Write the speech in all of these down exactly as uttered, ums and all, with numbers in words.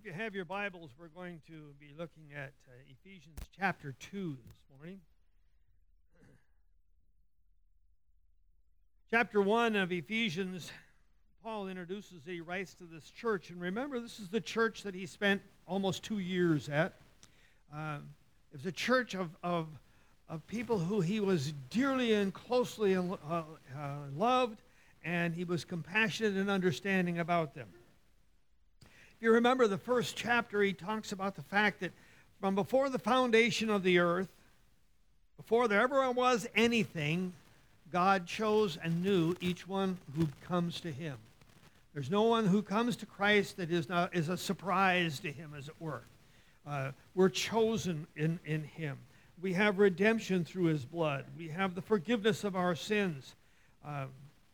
If you have your Bibles, we're going to be looking at uh, Ephesians chapter two this morning. Chapter one of Ephesians, Paul introduces, he writes to this church. And remember, this is the church that he spent almost two years at. Uh, it was a church of, of, of people who he was dearly and closely uh, uh, loved, and he was compassionate and understanding about them. If you remember the first chapter, he talks about the fact that from before the foundation of the earth, before there ever was anything, God chose and knew each one who comes to him. There's no one who comes to Christ that is not is a surprise to him, as it were. Uh, we're chosen in, in him. We have redemption through his blood. We have the forgiveness of our sins. Uh,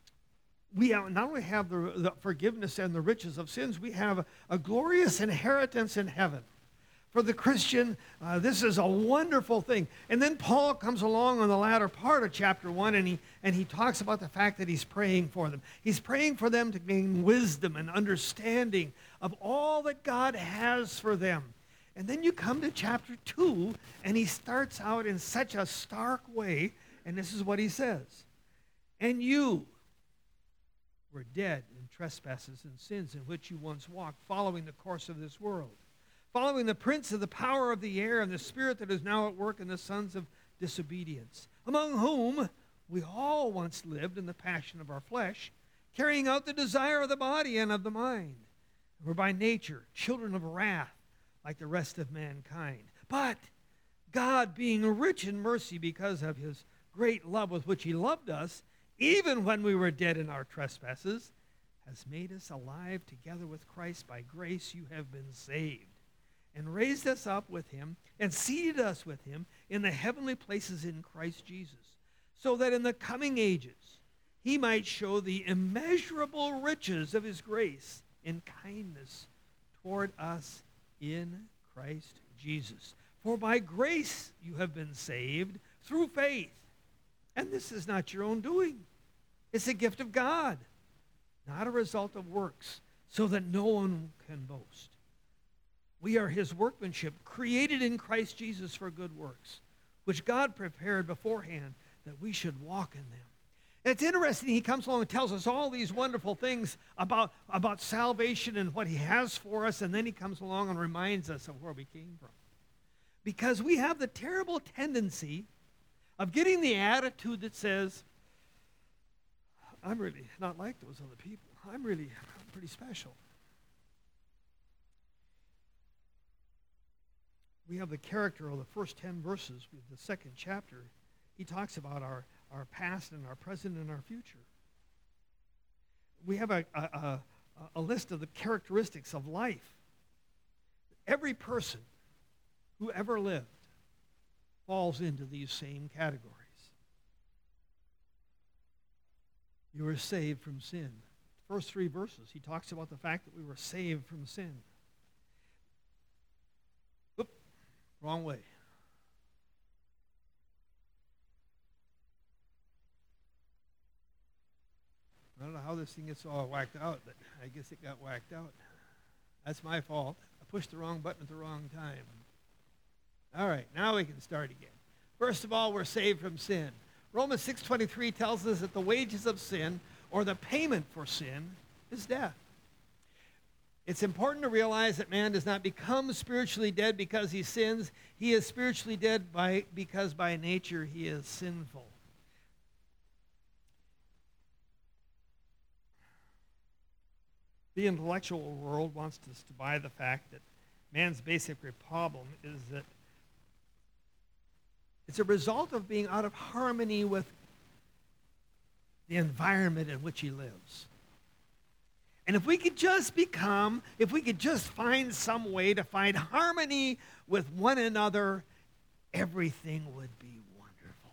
We have, not only have the, the forgiveness and the riches of sins, we have a, a glorious inheritance in heaven. For the Christian, uh, this is a wonderful thing. And then Paul comes along on the latter part of chapter one, and he, and he talks about the fact that he's praying for them. He's praying for them to gain wisdom and understanding of all that God has for them. And then you come to chapter two, and he starts out in such a stark way, and this is what he says. And you were dead in trespasses and sins in which you once walked, following the course of this world, following the prince of the power of the air and the spirit that is now at work in the sons of disobedience, among whom we all once lived in the passion of our flesh, carrying out the desire of the body and of the mind. And we're by nature children of wrath, like the rest of mankind. But God, being rich in mercy because of his great love with which he loved us, even when we were dead in our trespasses, has made us alive together with Christ. By grace you have been saved, and raised us up with him, and seated us with him in the heavenly places in Christ Jesus, so that in the coming ages he might show the immeasurable riches of his grace in kindness toward us in Christ Jesus. For by grace you have been saved through faith. And this is not your own doing. It's a gift of God, not a result of works, so that no one can boast. We are his workmanship, created in Christ Jesus for good works, which God prepared beforehand that we should walk in them. And it's interesting, he comes along and tells us all these wonderful things about, about salvation and what he has for us, and then he comes along and reminds us of where we came from. Because we have the terrible tendency of getting the attitude that says, I'm really not like those other people. I'm really I'm pretty special. We have the character of the first ten verses with the second chapter. He talks about our, our past and our present and our future. We have a, a, a, a list of the characteristics of life. Every person who ever lived falls into these same categories. You were saved from sin. First three verses, he talks about the fact that we were saved from sin. Oop, wrong way. I don't know how this thing gets all whacked out, but I guess it got whacked out. That's my fault. I pushed the wrong button at the wrong time. All right, now we can start again. First of all, we're saved from sin. Romans six twenty-three tells us that the wages of sin, or the payment for sin, is death. It's important to realize that man does not become spiritually dead because he sins. He is spiritually dead by, because by nature he is sinful. The intellectual world wants us to buy the fact that man's basic problem is that it's a result of being out of harmony with the environment in which he lives. And if we could just become, if we could just find some way to find harmony with one another, everything would be wonderful.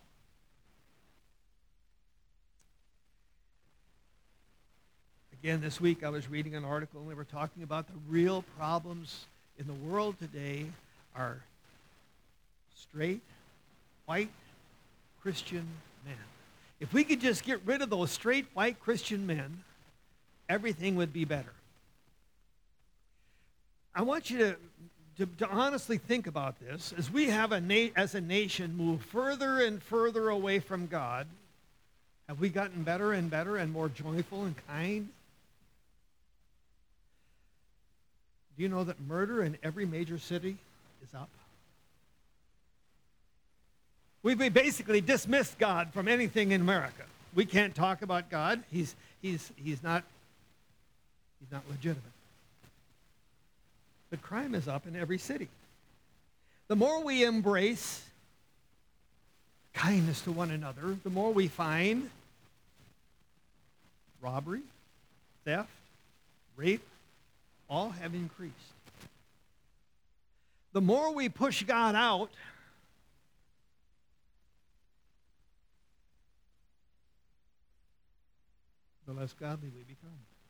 Again, this week I was reading an article and we were talking about the real problems in the world today are straight, white Christian men. If we could just get rid of those straight white Christian men, everything would be better. I want you to, to, to honestly think about this. As we have, a na- as a nation, moved further and further away from God, have we gotten better and better and more joyful and kind? Do you know that murder in every major city is up? We've basically dismissed God from anything in America. We can't talk about God. He's, he's, he's, not, he's not legitimate. But crime is up in every city. The more we embrace kindness to one another, the more we find robbery, theft, rape, all have increased. The more we push God out, the less godly we become.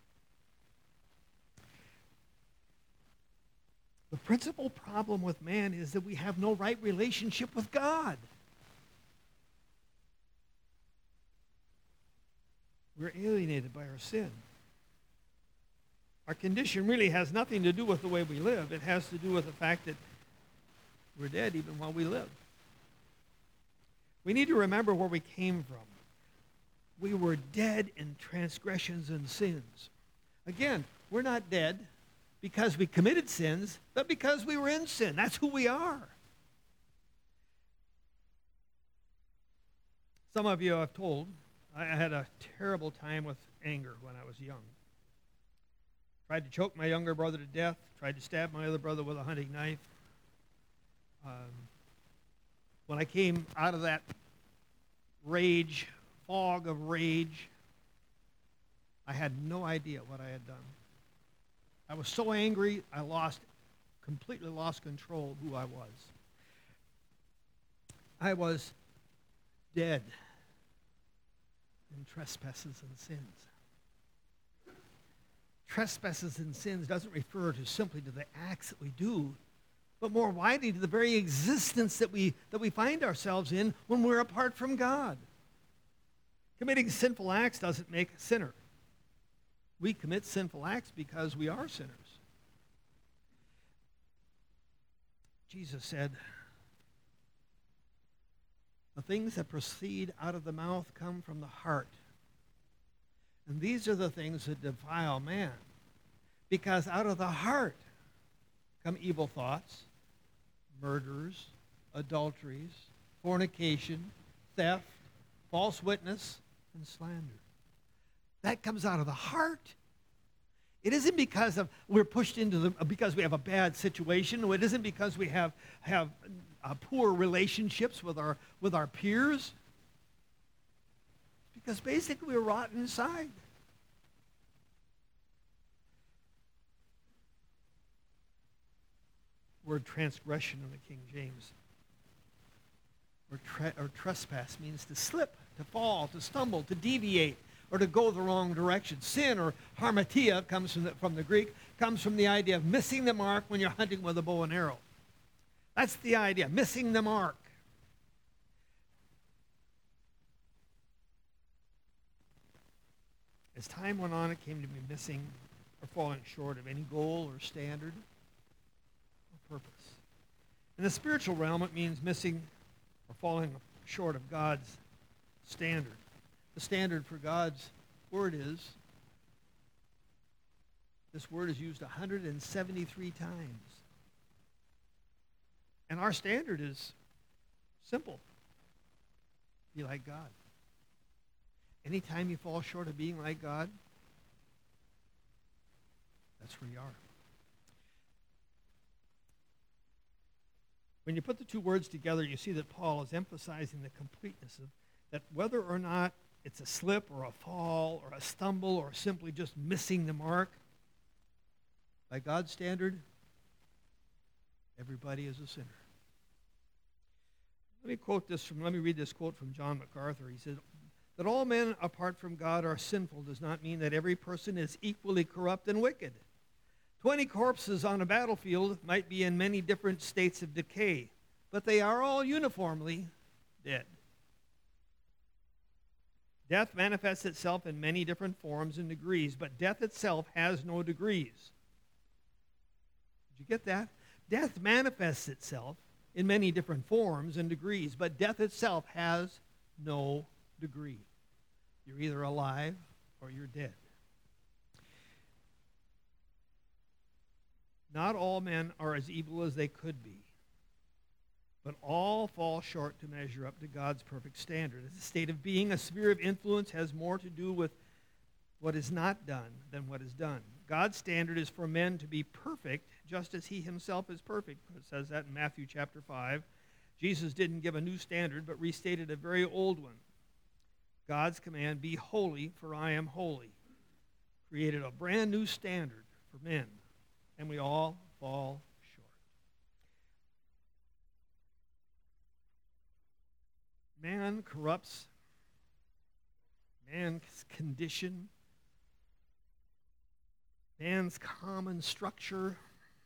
The principal problem with man is that we have no right relationship with God. We're alienated by our sin. Our condition really has nothing to do with the way we live. It has to do with the fact that we're dead even while we live. We need to remember where we came from. We were dead in transgressions and sins. Again, we're not dead because we committed sins, but because we were in sin. That's who we are. Some of you have told, I had a terrible time with anger when I was young. Tried to choke my younger brother to death, tried to stab my other brother with a hunting knife. Um, when I came out of that rage, fog of rage, I had no idea what I had done. I was so angry, I lost, completely lost control of who I was. I was dead in trespasses and sins. Trespasses and sins doesn't refer to simply to the acts that we do, but more widely to the very existence that we, that we find ourselves in when we're apart from God. Committing sinful acts doesn't make a sinner. We commit sinful acts because we are sinners. Jesus said, the things that proceed out of the mouth come from the heart. And these are the things that defile man. Because out of the heart come evil thoughts, murders, adulteries, fornication, theft, false witness, and slander. That comes out of the heart. It isn't because of we're pushed into the because we have a bad situation. It isn't because we have have uh, poor relationships with our with our peers. It's because basically we're rotten inside. Word transgression in the King James, or, tre- or trespass, means to slip, to fall, to stumble, to deviate, or to go the wrong direction. Sin, or harmatia, comes from the, from the Greek, comes from the idea of missing the mark when you're hunting with a bow and arrow. That's the idea, missing the mark. As time went on, it came to be missing or falling short of any goal or standard or purpose. In the spiritual realm, it means missing or falling short of God's standard. The standard for God's word is, this word is used one hundred seventy-three times. And our standard is simple. Be like God. Anytime you fall short of being like God, that's where you are. When you put the two words together, you see that Paul is emphasizing the completeness of that whether or not it's a slip or a fall or a stumble or simply just missing the mark, by God's standard, everybody is a sinner. Let me quote this from, let me read this quote from John MacArthur. He says, that all men apart from God are sinful does not mean that every person is equally corrupt and wicked. Twenty corpses on a battlefield might be in many different states of decay, but they are all uniformly dead. Death manifests itself in many different forms and degrees, but death itself has no degrees. Did you get that? Death manifests itself in many different forms and degrees, but death itself has no degree. You're either alive or you're dead. Not all men are as evil as they could be, but all fall short to measure up to God's perfect standard. It's a state of being. A sphere of influence has more to do with what is not done than what is done. God's standard is for men to be perfect, just as he himself is perfect. It says that in Matthew chapter five. Jesus didn't give a new standard, but restated a very old one. God's command, be holy, for I am holy, created a brand new standard for men, and we all fall short. Man corrupts man's condition, man's common structure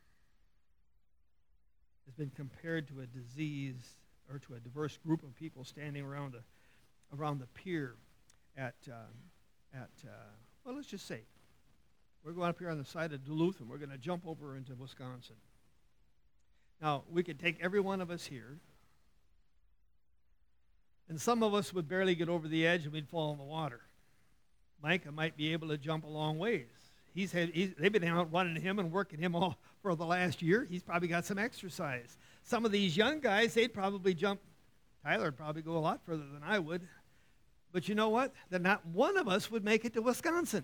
has been compared to a disease or to a diverse group of people standing around a, around the pier at, uh, at uh, well, let's just say, we're going up here on the side of Duluth, and we're going to jump over into Wisconsin. Now, we could take every one of us here, and some of us would barely get over the edge, and we'd fall in the water. Micah might be able to jump a long ways. He's had, he's, they've been out running him and working him all for the last year. He's probably got some exercise. Some of these young guys, they'd probably jump. Tyler would probably go a lot further than I would. But you know what? Then not one of us would make it to Wisconsin.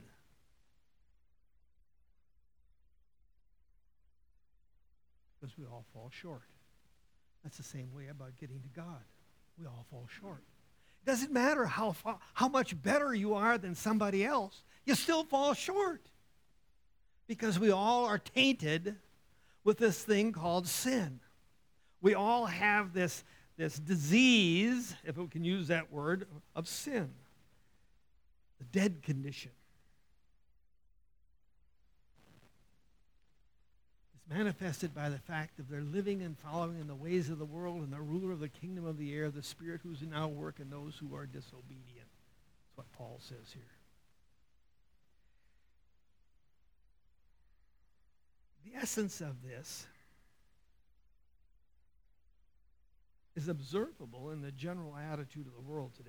Because we all fall short. That's the same way about getting to God. We all fall short. It doesn't matter how far, how much better you are than somebody else. You still fall short. Because we all are tainted with this thing called sin. We all have this, this disease, if we can use that word, of sin. The dead condition. It's manifested by the fact that they're living and following in the ways of the world and the ruler of the kingdom of the air, the spirit who's now work in those who are disobedient. That's what Paul says here. The essence of this is observable in the general attitude of the world today.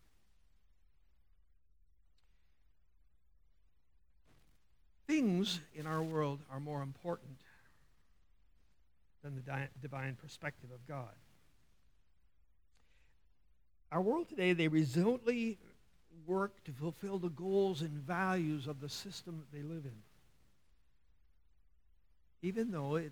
Things in our world are more important than the di- divine perspective of God. Our world today, they resolutely work to fulfill the goals and values of the system that they live in, even though it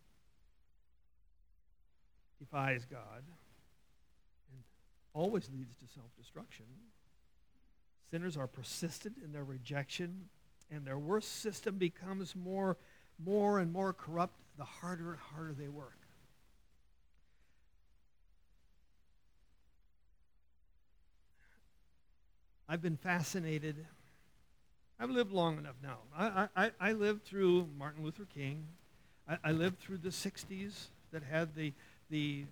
defies God and always leads to self-destruction. Sinners are persistent in their rejection, and their worst system becomes more, more and more corrupt the harder and harder they work. I've been fascinated. I've lived long enough now. I, I, I lived through Martin Luther King. I, I lived through the sixties that had the, the,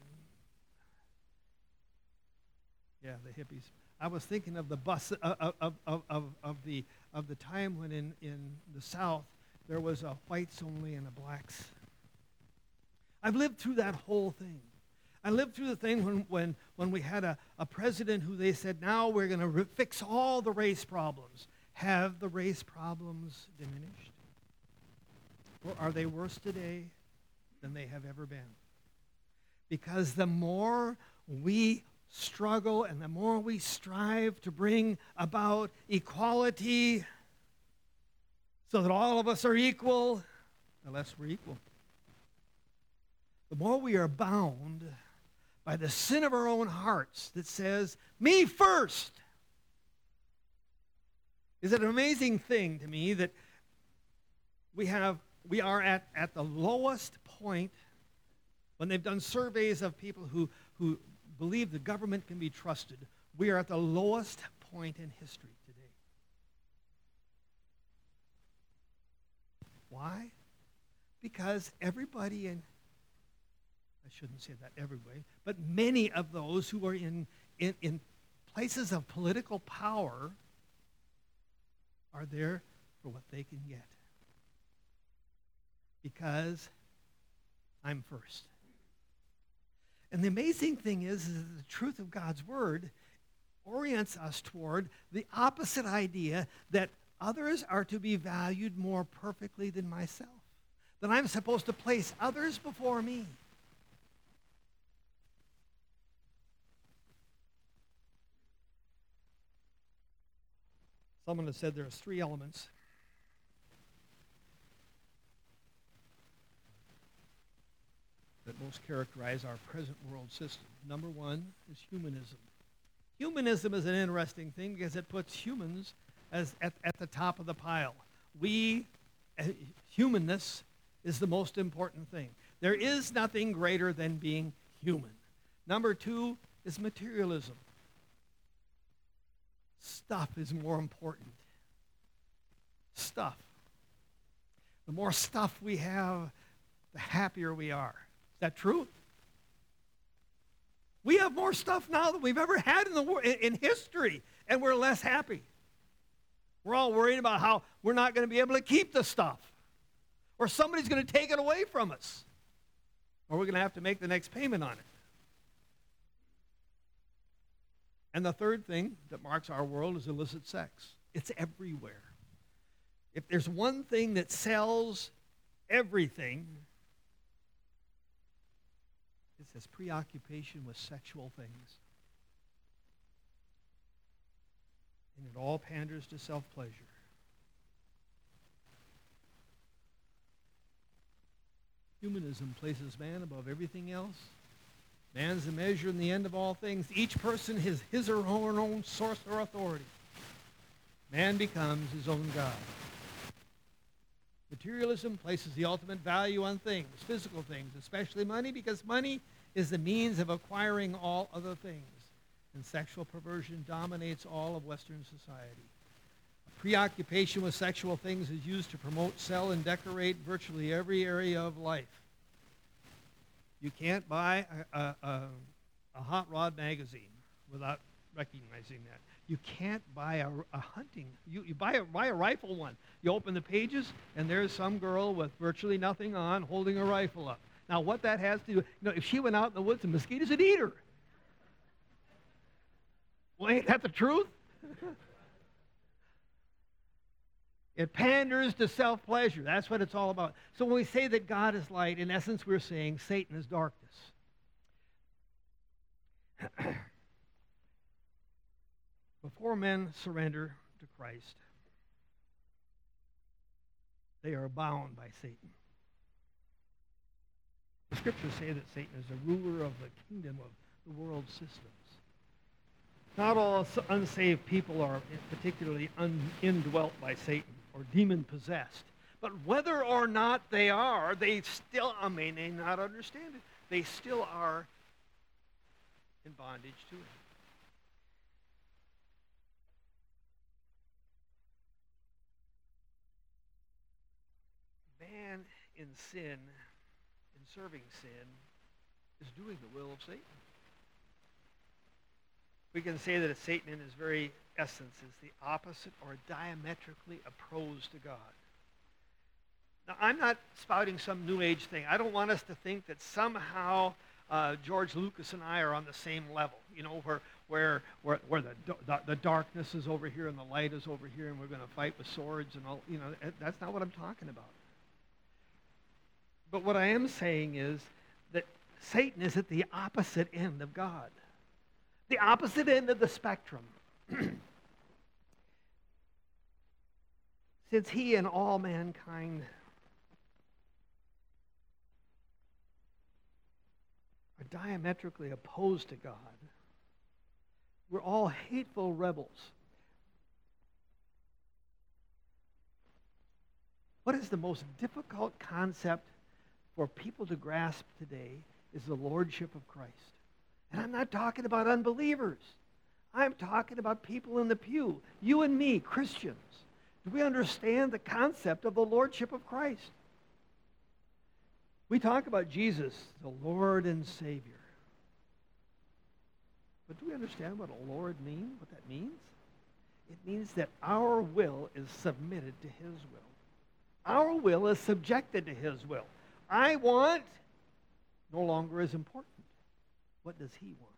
yeah, the hippies. I was thinking of the bus, of, of, of, of, of, the, of the time when in, in the South there was a whites only and a blacks. I've lived through that whole thing. I lived through the thing when, when, when we had a, a president who they said, now we're going to re- fix all the race problems. Have the race problems diminished? Or are they worse today than they have ever been? Because the more we struggle and the more we strive to bring about equality so that all of us are equal, the less we're equal. The more we are bound by the sin of our own hearts that says, me first. Is it an amazing thing to me that we have we are at, at the lowest point when they've done surveys of people who, who believe the government can be trusted. We are at the lowest point in history today. Why? Because everybody in, I shouldn't say that everybody, but many of those who are in, in, in places of political power are there for what they can get. Because I'm first. And the amazing thing is, is that the truth of God's word orients us toward the opposite idea that others are to be valued more perfectly than myself, that I'm supposed to place others before me. Someone has said there's three elements that most characterize our present world system. Number one is humanism. Humanism is an interesting thing because it puts humans as at, at the top of the pile. We, uh, humanness is the most important thing. There is nothing greater than being human. Number two is materialism. Stuff is more important. Stuff. The more stuff we have, the happier we are. Is that true? We have more stuff now than we've ever had in the world, in history, and we're less happy. We're all worried about how we're not going to be able to keep the stuff, or somebody's going to take it away from us, or we're going to have to make the next payment on it. And the third thing that marks our world is illicit sex. It's everywhere. If there's one thing that sells everything, it's this preoccupation with sexual things. And it all panders to self-pleasure. Humanism places man above everything else. Man's the measure and the end of all things. Each person has his or her own source or authority. Man becomes his own God. Materialism places the ultimate value on things, physical things, especially money, because money is the means of acquiring all other things. And sexual perversion dominates all of Western society. A preoccupation with sexual things is used to promote, sell, and decorate virtually every area of life. You can't buy a, a, a, a hot rod magazine without recognizing that. You can't buy a, a hunting. You, you buy, a, buy a rifle one. You open the pages, and there's some girl with virtually nothing on holding a rifle up. Now, what that has to do, you know, if she went out in the woods, the mosquitoes would eat her. Well, ain't that the truth? It panders to self-pleasure. That's what it's all about. So when we say that God is light, in essence, we're saying Satan is darkness. Before men surrender to Christ, they are bound by Satan. The scriptures say that Satan is the ruler of the kingdom of the world systems. Not all unsaved people are particularly un- indwelt by Satan or demon-possessed. But whether or not they are, they still, I may not understand it, they still are in bondage to him. Man in sin, in serving sin, is doing the will of Satan. We can say that Satan in his very essence is the opposite or diametrically opposed to God. Now, I'm not spouting some New Age thing. I don't want us to think that somehow uh, George Lucas and I are on the same level, you know, where where where, where the, the the darkness is over here and the light is over here, and we're going to fight with swords and all. You know, that's not what I'm talking about. But what I am saying is that Satan is at the opposite end of God, the opposite end of the spectrum. Since he and all mankind are diametrically opposed to God, we're all hateful rebels. What is the most difficult concept for people to grasp today is the lordship of Christ. And I'm not talking about unbelievers. I'm talking about people in the pew, you and me, Christians. Do we understand the concept of the lordship of Christ? We talk about Jesus, the Lord and Savior. But do we understand what a Lord means, what that means? It means that our will is submitted to his will. Our will is subjected to his will. I want, no longer as important. What does he want?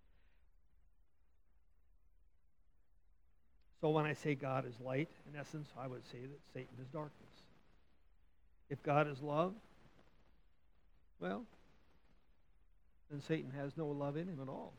So when I say God is light, in essence, I would say that Satan is darkness. If God is love, well, then Satan has no love in him at all.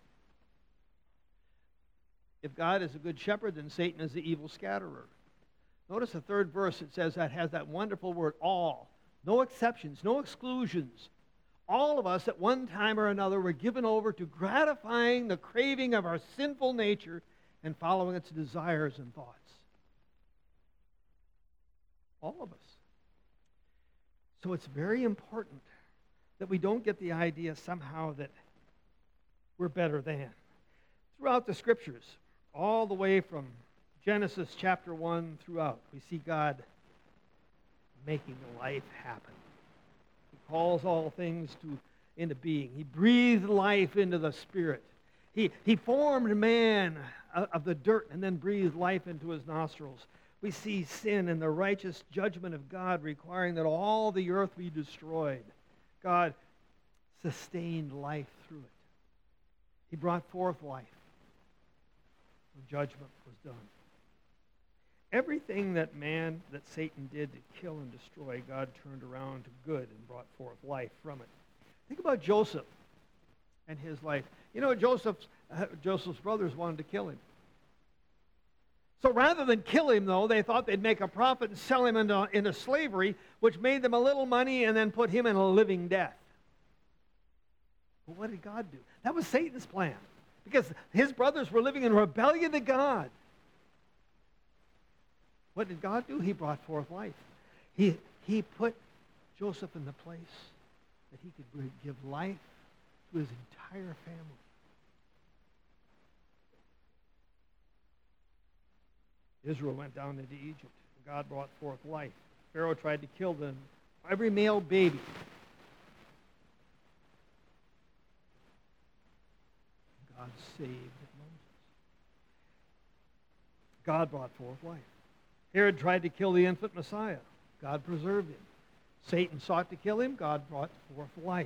If God is a good shepherd, then Satan is the evil scatterer. Notice the third verse, it says that has that wonderful word, all. No exceptions, no exclusions. All of us at one time or another were given over to gratifying the craving of our sinful nature and following its desires and thoughts. All of us. So it's very important that we don't get the idea somehow that we're better than. Throughout the Scriptures, all the way from Genesis chapter one throughout, we see God making life happen. He calls all things to, into being. He breathed life into the Spirit. He, he formed man of the dirt and then breathed life into his nostrils. We see sin and the righteous judgment of God requiring that all the earth be destroyed. God sustained life through it. He brought forth life. The judgment was done. Everything that man, that Satan did to kill and destroy, God turned around to good and brought forth life from it. Think about Joseph and his life. You know, Joseph's, uh, Joseph's brothers wanted to kill him. So rather than kill him, though, they thought they'd make a profit and sell him into, into slavery, which made them a little money and then put him in a living death. But what did God do? That was Satan's plan, because his brothers were living in rebellion to God. What did God do? He brought forth life. He, he put Joseph in the place that he could give life to his entire family. Israel went down into Egypt. God brought forth life. Pharaoh tried to kill them, every male baby. God saved Moses. God brought forth life. Herod tried to kill the infant Messiah. God preserved him. Satan sought to kill him. God brought forth life.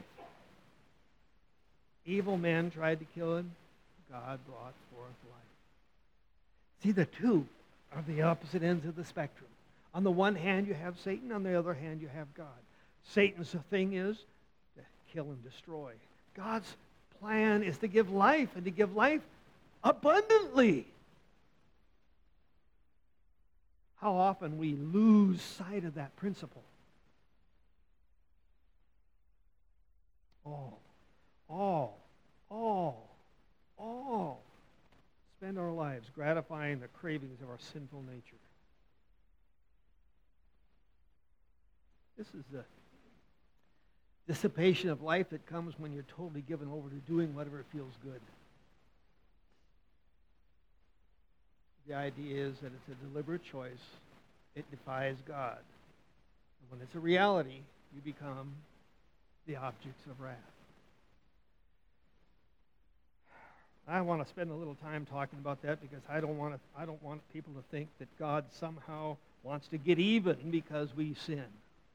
Evil men tried to kill him. God brought forth life. See, the two are the opposite ends of the spectrum. On the one hand, you have Satan. On the other hand, you have God. Satan's thing is to kill and destroy. God's plan is to give life, and to give life abundantly. How often we lose sight of that principle. All, all, all, all spend our lives gratifying the cravings of our sinful nature. This is the dissipation of life that comes when you're totally given over to doing whatever feels good. The idea is that it's a deliberate choice. It defies God. And when it's a reality, you become the objects of wrath. I want to spend a little time talking about that because I don't want to, I don't want people to think that God somehow wants to get even because we sin.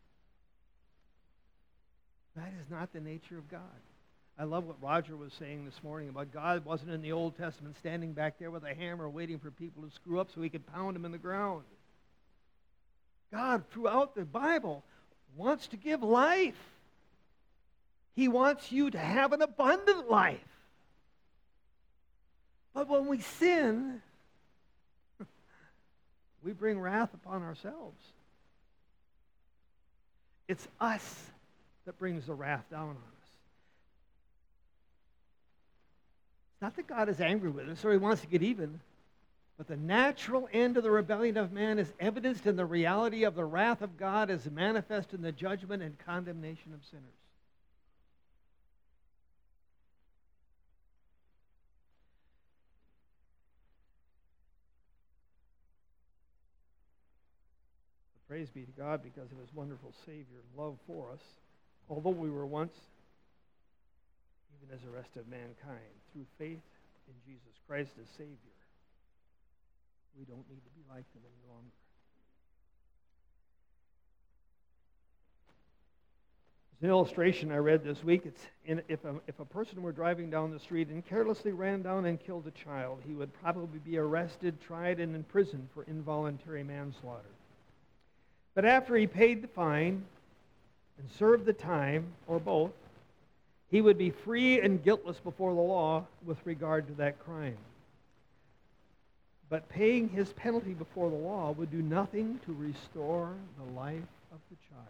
That is not the nature of God. I love what Roger was saying this morning about God wasn't in the Old Testament standing back there with a hammer waiting for people to screw up so he could pound them in the ground. God, throughout the Bible, wants to give life. He wants you to have an abundant life. But when we sin, we bring wrath upon ourselves. It's us that brings the wrath down on us. It's not that God is angry with us or he wants to get even, but the natural end of the rebellion of man is evidenced in the reality of the wrath of God as manifest in the judgment and condemnation of sinners. Praise be to God because of his wonderful Savior and love for us. Although we were once, even as the rest of mankind, through faith in Jesus Christ as Savior, we don't need to be like them any longer. There's an illustration I read this week. It's in, if, a, if a person were driving down the street and carelessly ran down and killed a child, he would probably be arrested, tried, and imprisoned for involuntary manslaughter. But after he paid the fine and served the time, or both, he would be free and guiltless before the law with regard to that crime. But paying his penalty before the law would do nothing to restore the life of the child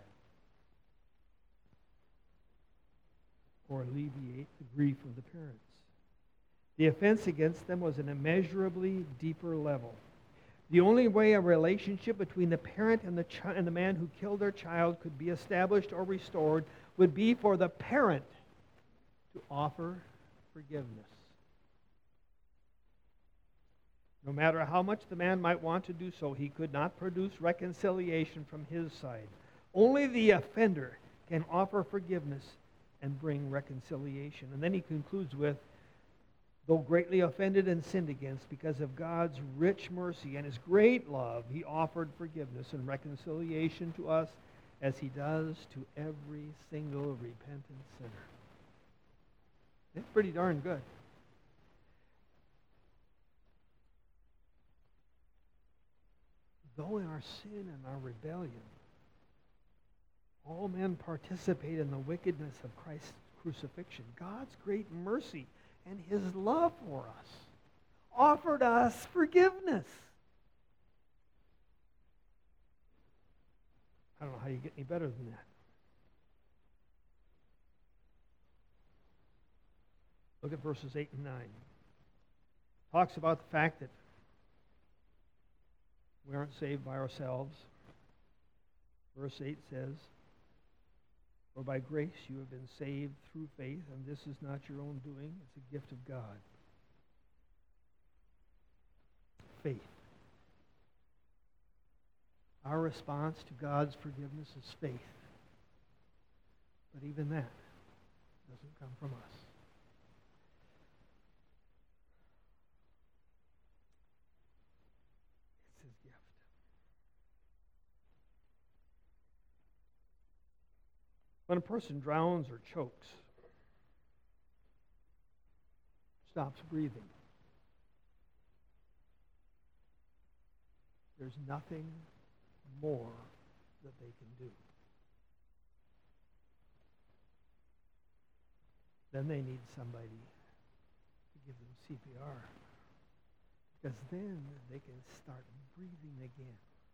or alleviate the grief of the parents. The offense against them was an immeasurably deeper level. The only way a relationship between the parent and the, chi- and the man who killed their child could be established or restored would be for the parent to offer forgiveness. No matter how much the man might want to do so, he could not produce reconciliation from his side. Only the offender can offer forgiveness and bring reconciliation. And then he concludes with, though greatly offended and sinned against, because of God's rich mercy and his great love, he offered forgiveness and reconciliation to us as he does to every single repentant sinner. That's pretty darn good. Though in our sin and our rebellion, all men participate in the wickedness of Christ's crucifixion, God's great mercy and his love for us offered us forgiveness. I don't know how you get any better than that. Look at verses eight and nine. Talks about the fact that we aren't saved by ourselves. Verse eight says, for by grace you have been saved through faith, and this is not your own doing, it's a gift of God. Faith. Our response to God's forgiveness is faith. But even that doesn't come from us. It's his gift. When a person drowns or chokes, stops breathing, there's nothing more that they can do. Then they need somebody to give them C P R, because then they can start breathing again.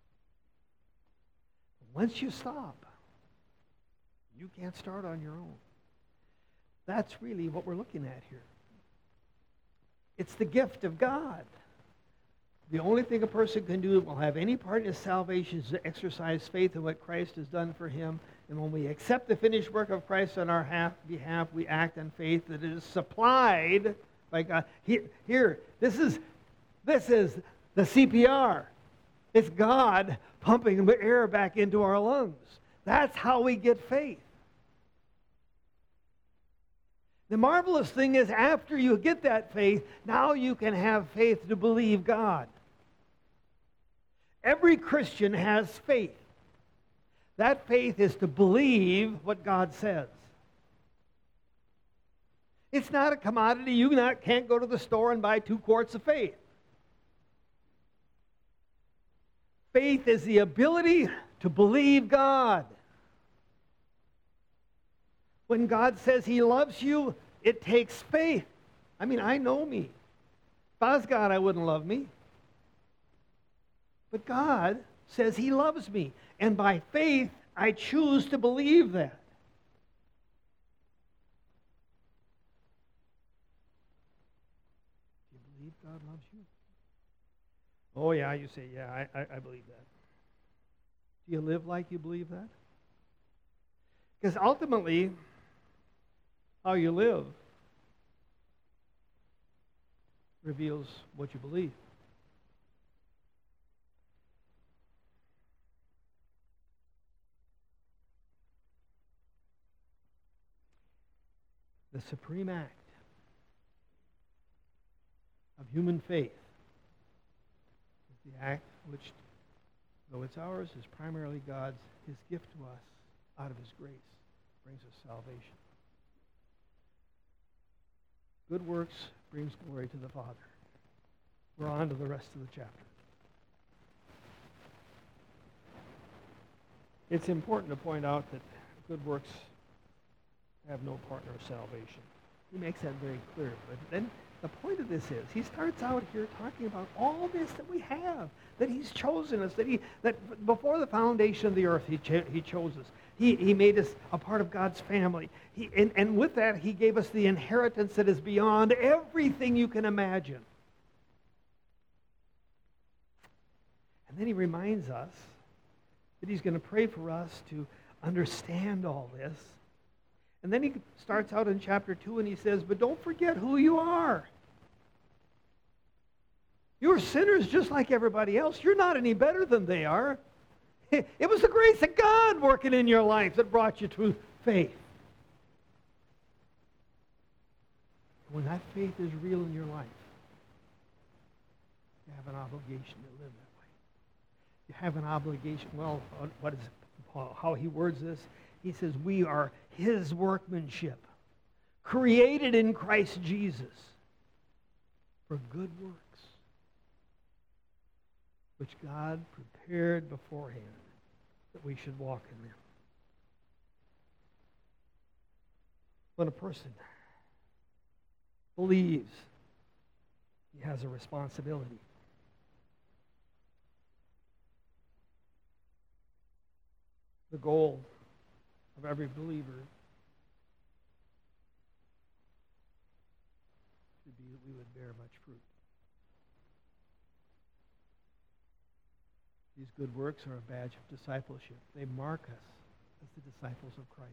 But once you stop, you can't start on your own. That's really what we're looking at here. It's the gift of God. The only thing a person can do that will have any part in his salvation is to exercise faith in what Christ has done for him. And when we accept the finished work of Christ on our half, behalf, we act in faith that it is supplied by God. Here, here this is this is the C P R. It's God pumping the air back into our lungs. That's how we get faith. The marvelous thing is, after you get that faith, now you can have faith to believe God. Every Christian has faith. That faith is to believe what God says. It's not a commodity. You not, can't go to the store and buy two quarts of faith. Faith is the ability to believe God. When God says he loves you, it takes faith. I mean, I know me. If I was God, I wouldn't love me. But God says he loves me. And by faith, I choose to believe that. Do you believe God loves you? Oh, yeah, you say, yeah, I, I, I believe that. Do you live like you believe that? Because ultimately, how you live reveals what you believe. The supreme act of human faith is the act which, though it's ours, is primarily God's, his gift to us out of his grace. brings us salvation. Good works brings glory to the Father. We're on to the rest of the chapter. It's important to point out that good works have no partner of salvation. He makes that very clear. But then the point of this is, he starts out here talking about all this that we have, that he's chosen us, that he that before the foundation of the earth, he, cho- he chose us. He, he made us a part of God's family. He, and, and with that, he gave us the inheritance that is beyond everything you can imagine. And then he reminds us that he's going to pray for us to understand all this. And then he starts out in chapter two and he says, but don't forget who you are. You're sinners just like everybody else. You're not any better than they are. It was the grace of God working in your life that brought you to faith. When that faith is real in your life, you have an obligation to live that way. You have an obligation. Well, what is how he words this? He says, we are his workmanship, created in Christ Jesus for good works, which God prepared beforehand that we should walk in them. When a person believes, he has a responsibility. The goal of every believer should be that we would bear much fruit. These good works are a badge of discipleship. They mark us as the disciples of Christ.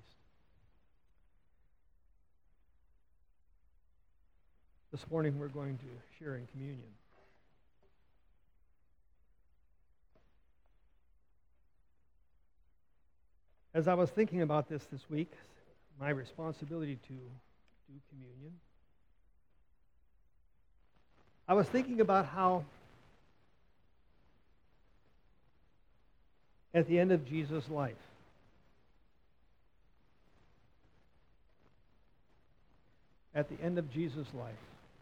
This morning we're going to share in communion. As I was thinking about this this week, my responsibility to do communion, I was thinking about how at the end of Jesus' life, at the end of Jesus' life,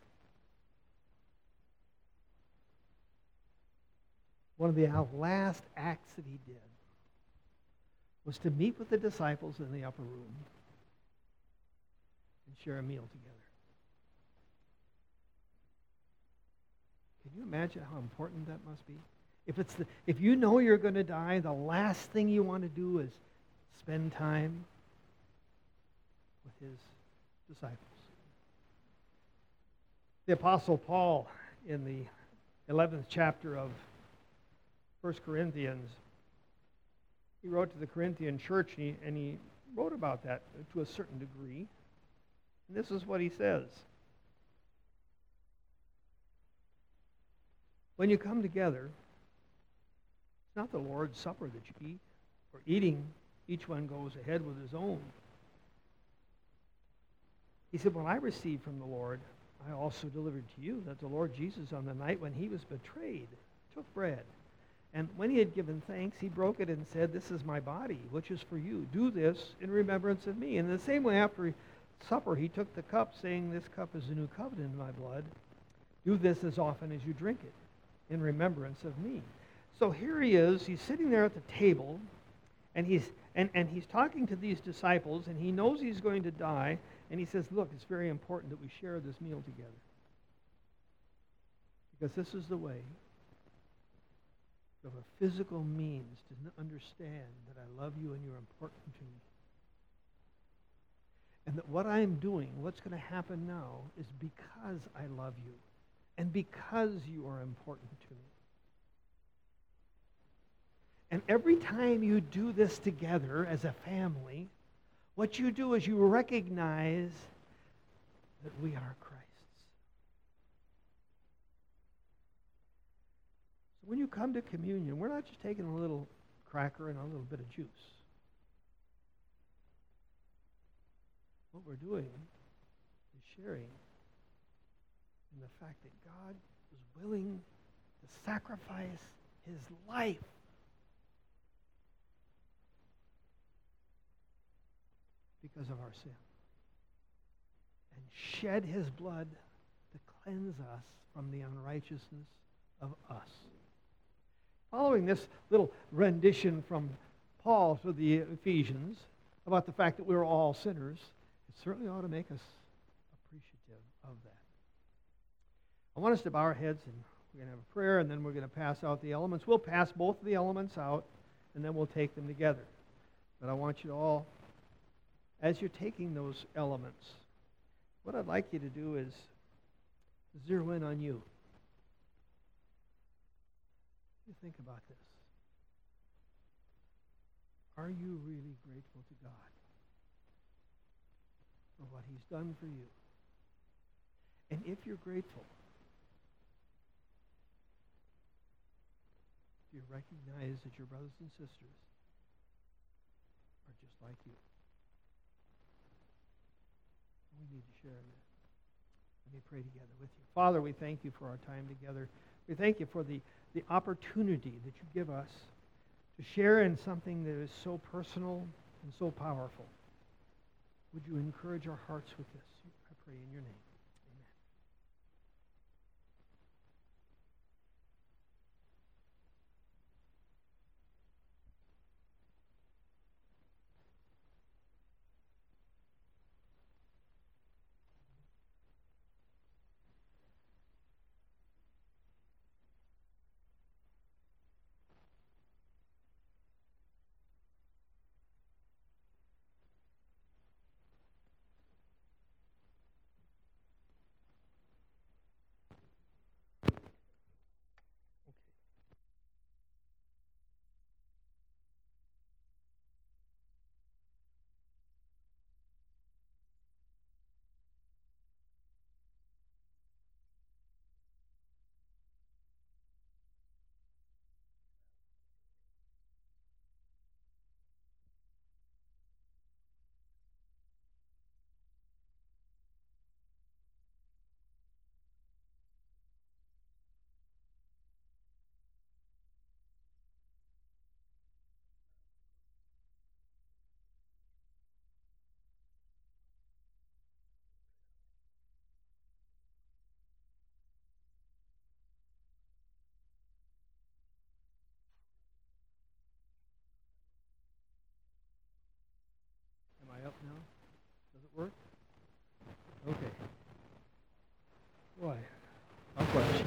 one of the last acts that he did was to meet with the disciples in the upper room and share a meal together. Can you imagine how important that must be? If it's the, if you know you're going to die, the last thing you want to do is spend time with his disciples. The Apostle Paul, in the eleventh chapter of First Corinthians, he wrote to the Corinthian church, and he, and he wrote about that to a certain degree. And this is what he says. When you come together, it's not the Lord's Supper that you eat, or eating, each one goes ahead with his own. He said, what I received from the Lord, I also delivered to you, that the Lord Jesus, on the night when he was betrayed, took bread. And when he had given thanks, he broke it and said, this is my body, which is for you. Do this in remembrance of me. And in the same way, after supper, he took the cup, saying, this cup is the new covenant in my blood. Do this as often as you drink it, in remembrance of me. So here he is. He's sitting there at the table, and he's, and, and he's talking to these disciples, and he knows he's going to die. And he says, look, it's very important that we share this meal together. Because this is the way of a physical means to understand that I love you and you're important to me. And that what I'm doing, what's going to happen now, is because I love you and because you are important to me. And every time you do this together as a family, what you do is you recognize that we are Christ's. So when you come to communion, we're not just taking a little cracker and a little bit of juice. What we're doing is sharing in the fact that God was willing to sacrifice his life because of our sin, and shed his blood to cleanse us from the unrighteousness of us. Following this little rendition from Paul to the Ephesians about the fact that we're all sinners, it certainly ought to make us appreciative of that. I want us to bow our heads, and we're going to have a prayer, and then we're going to pass out the elements. We'll pass both of the elements out, and then we'll take them together. But I want you to all, as you're taking those elements, what I'd like you to do is zero in on you. You think about this. Are you really grateful to God for what he's done for you? And if you're grateful, do you recognize that your brothers and sisters are just like you? We need to share in that. Let me pray together with you. Father, we thank you for our time together. We thank you for the, the opportunity that you give us to share in something that is so personal and so powerful. Would you encourage our hearts with this? I pray in your name. Am I up now? Does it work? Okay. Boy, I'll question.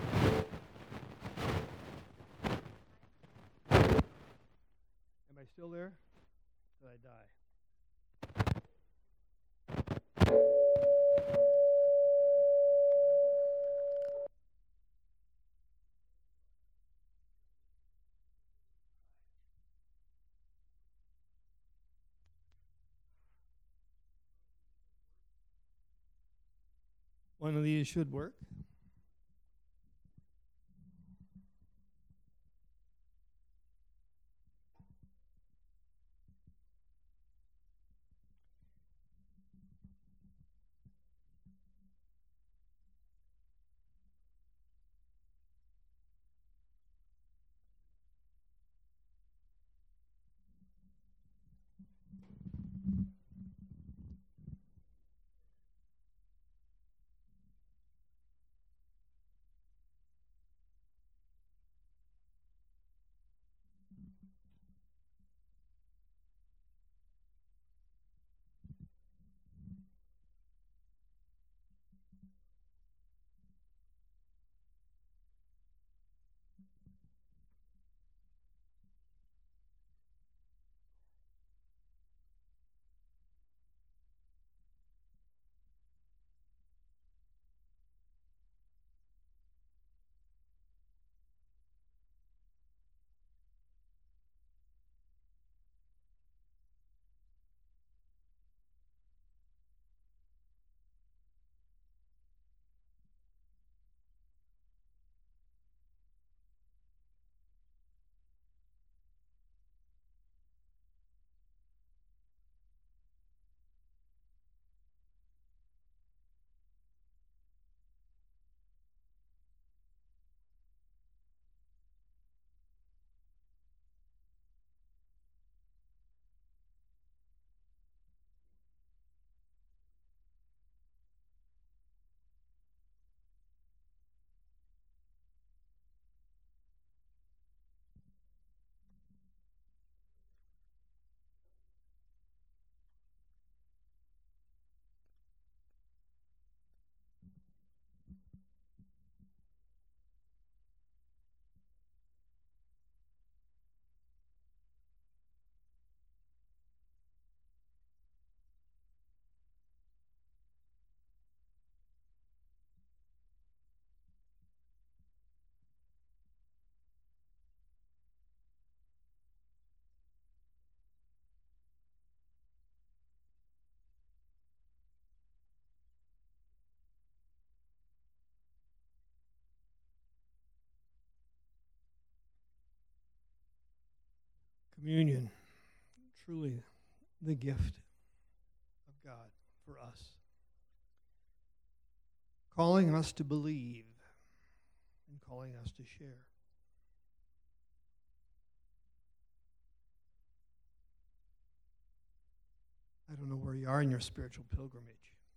Am I still there? Did I die? One of these should work. Communion, truly the gift of God for us, calling us to believe and calling us to share. I don't know where you are in your spiritual pilgrimage.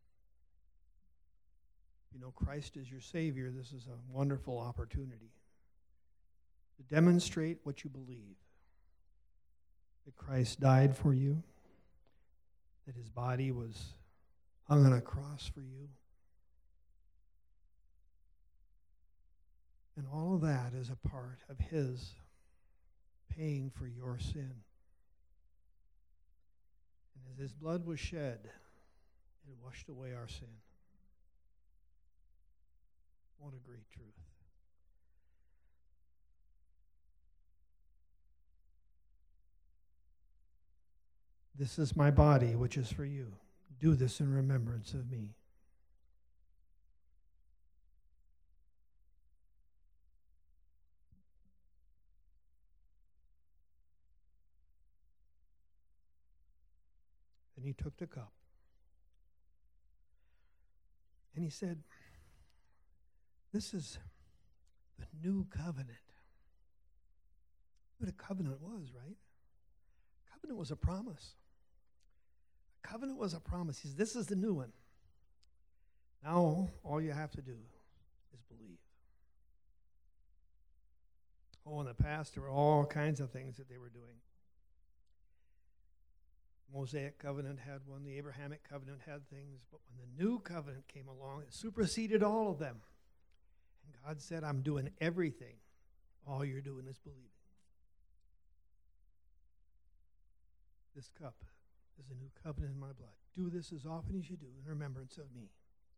You know Christ is your Savior. This is a wonderful opportunity to demonstrate what you believe. That Christ died for you, that his body was hung on a cross for you. And all of that is a part of his paying for your sin. And as his blood was shed, it washed away our sin. What a great truth. This is my body, which is for you. Do this in remembrance of me. And he took the cup. And he said, this is the new covenant. What a covenant was, right? Covenant was a promise. A covenant was a promise. He says, this is the new one. Now, all you have to do is believe. Oh, in the past, there were all kinds of things that they were doing. Mosaic covenant had one, the Abrahamic covenant had things, but when the new covenant came along, it superseded all of them. And God said, I'm doing everything. All you're doing is believing. This cup is a new covenant in my blood. Do this as often as you do in remembrance of me.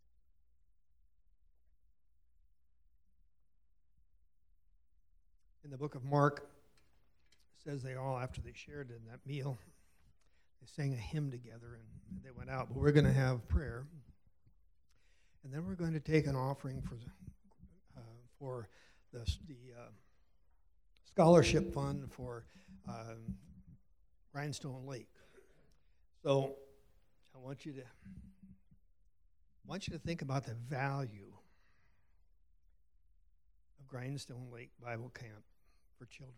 In the book of Mark, it says they all, after they shared in that meal, they sang a hymn together and they went out. But we're going to have prayer. And then we're going to take an offering for, uh, for the, the uh, scholarship fund for um, Grindstone Lake. So I want you to I want you to think about the value of Grindstone Lake Bible Camp for children.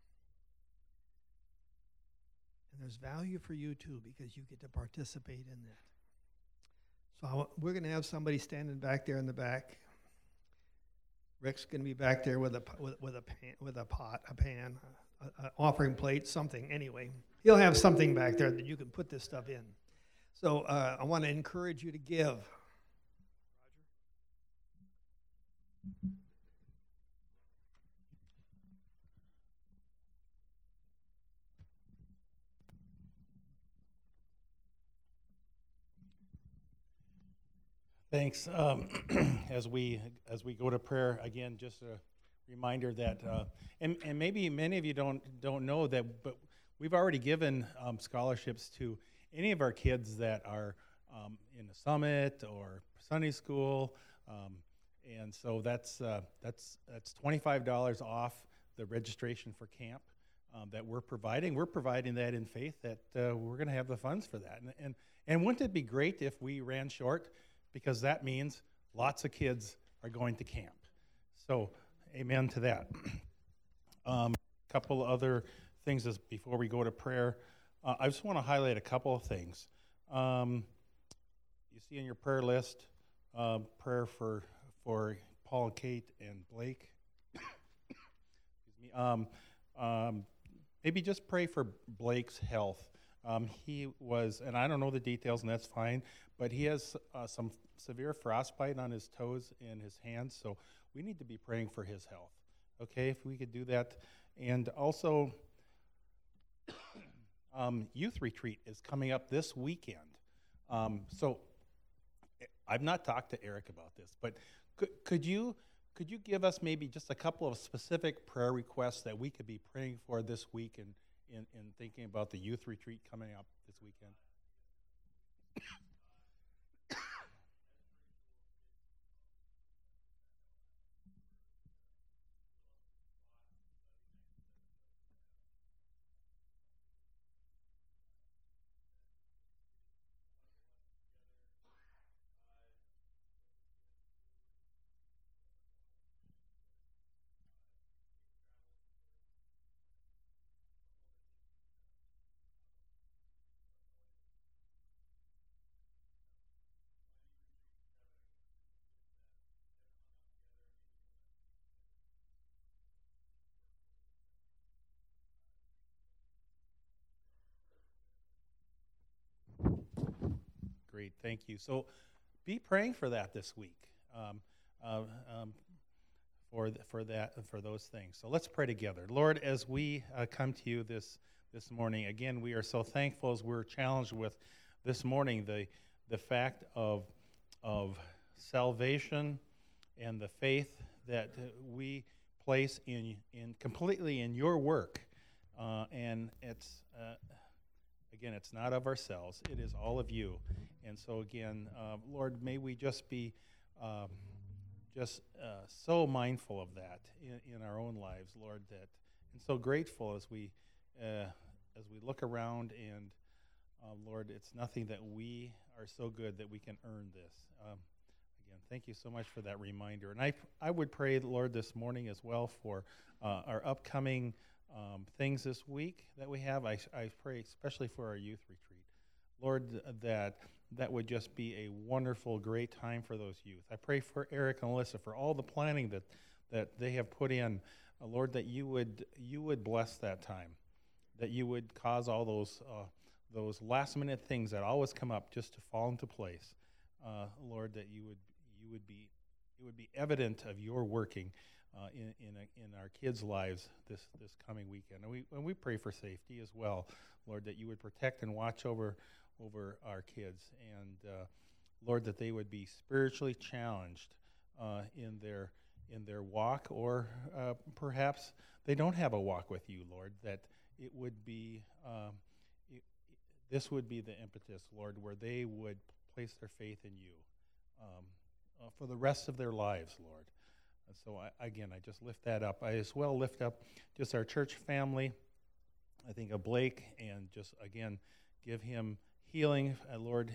And there's value for you too because you get to participate in that. So I, we're going to have somebody standing back there in the back. Rick's going to be back there with a with, with a pan, with a pot, a pan, an offering plate, something. Anyway, he'll have something back there that you can put this stuff in. So uh, I want to encourage you to give. Roger. Thanks. Um, as we as we go to prayer again, just a reminder that, uh, and and maybe many of you don't don't know that, but we've already given um, scholarships to any of our kids that are um, in the Summit or Sunday School, um, and so that's uh, that's that's twenty-five dollars off the registration for camp um, that we're providing. We're providing that in faith that uh, we're going to have the funds for that, and and and wouldn't it be great if we ran short? Because that means lots of kids are going to camp. So, amen to that. A um, couple other things as before we go to prayer. Uh, I just want to highlight a couple of things. Um, you see in your prayer list, uh, prayer for for Paul and Kate and Blake. Excuse me. Um, um, maybe just pray for Blake's health. Um, he was, and I don't know the details, and that's fine, but he has uh, some severe frostbite on his toes and his hands, so we need to be praying for his health. Okay, if we could do that. And also, um, youth retreat is coming up this weekend. Um, so I've not talked to Eric about this, but could, could you could you give us maybe just a couple of specific prayer requests that we could be praying for this week and in, in thinking about the youth retreat coming up this weekend? great. Thank you. So be praying for that this week, um, uh, um, for th- for that for those things. So let's pray together. Lord, as we uh, come to you this this morning, again, we are so thankful as we're challenged with this morning the the fact of of salvation and the faith that uh, we place in in completely in your work, uh, and it's. Uh, Again, it's not of ourselves. It is all of you. And so again, uh, Lord, may we just be um, just uh, so mindful of that in, in our own lives, Lord, that and so grateful as we uh, as we look around and, uh, Lord, it's nothing that we are so good that we can earn this. Um, again, thank you so much for that reminder. And I, I would pray, Lord, this morning as well for uh, our upcoming Um, things this week that we have. I, I pray especially for our youth retreat. Lord, that that would just be a wonderful, great time for those youth. I pray for Eric and Alyssa for all the planning that, that they have put in. Uh, Lord, that you would you would bless that time, that you would cause all those uh, those last minute things that always come up just to fall into place. Uh, Lord, that you would you would be it would be evident of your working Uh, in in, a, in our kids' lives this, this coming weekend, and we and we pray for safety as well, Lord, that you would protect and watch over over our kids, and uh, Lord, that they would be spiritually challenged uh, in their in their walk, or uh, perhaps they don't have a walk with you, Lord. That it would be um, it, this would be the impetus, Lord, where they would place their faith in you um, uh, for the rest of their lives, Lord. And so, I, again, I just lift that up. I as well lift up just our church family. I think of Blake, and just, again, give him healing, uh, Lord,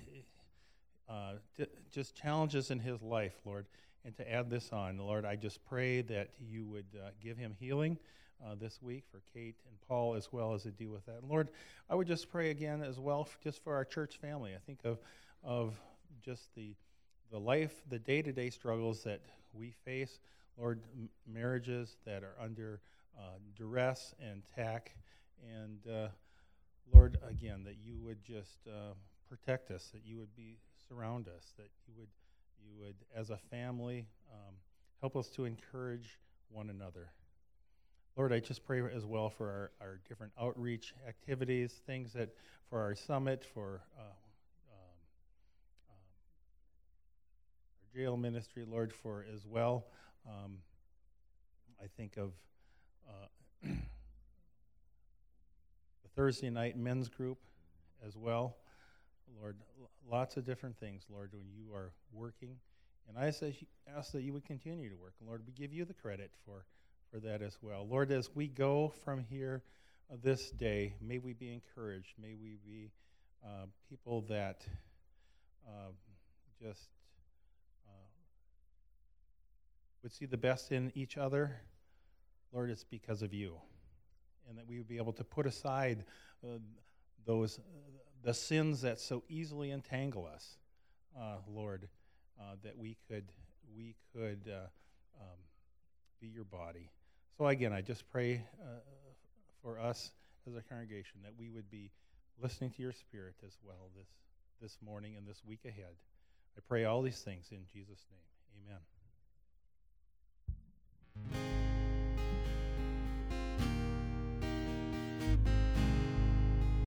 uh, t- just challenges in his life, Lord. And to add this on, Lord, I just pray that you would uh, give him healing uh, this week for Kate and Paul as well as to deal with that. And Lord, I would just pray again as well f- just for our church family. I think of of just the the life, the day-to-day struggles that we face. Lord, m- marriages that are under uh, duress and attack, and uh, Lord, again, that you would just uh, protect us, that you would be surround us, that you would, you would, as a family, um, help us to encourage one another. Lord, I just pray as well for our, our different outreach activities, things that for our summit, for uh, um, um, our jail ministry, Lord, for as well. Um, I think of uh, the Thursday night men's group as well. Lord, l- lots of different things, Lord, when you are working. And I ask that you, ask that you would continue to work. And Lord, we give you the credit for, for that as well. Lord, as we go from here uh, this day, may we be encouraged. May we be uh, people that uh, just would see the best in each other. Lord, it's because of you. And that we would be able to put aside uh, those, uh, the sins that so easily entangle us, uh, Lord, uh, that we could, we could uh, um, be your body. So again, I just pray uh, for us as a congregation that we would be listening to your Spirit as well this, this morning and this week ahead. I pray all these things in Jesus' name. Amen.